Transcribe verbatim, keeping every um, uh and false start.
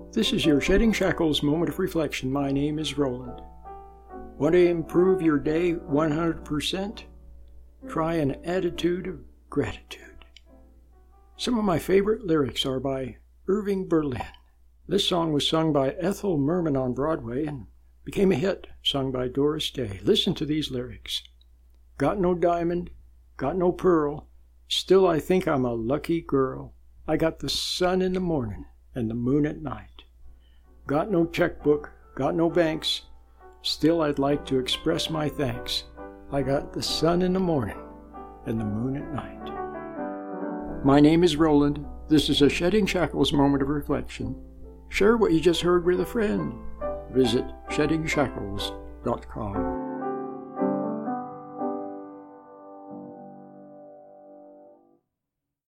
This is your Shedding Shackles moment of reflection. My name is Roland. Want to improve your day one hundred percent? Try an attitude of gratitude. Some of my favorite lyrics are by Irving Berlin. This song was sung by Ethel Merman on Broadway and became a hit, sung by Doris Day. Listen to these lyrics. Got no diamond, got no pearl, still I think I'm a lucky girl. I got the sun in the morning and the moon at night. Got no checkbook, got no banks, still I'd like to express my thanks. I got the sun in the morning and the moon at night. My name is Roland. This is a Shedding Shackles moment of reflection. Share what you just heard with a friend. Visit shedding shackles dot com.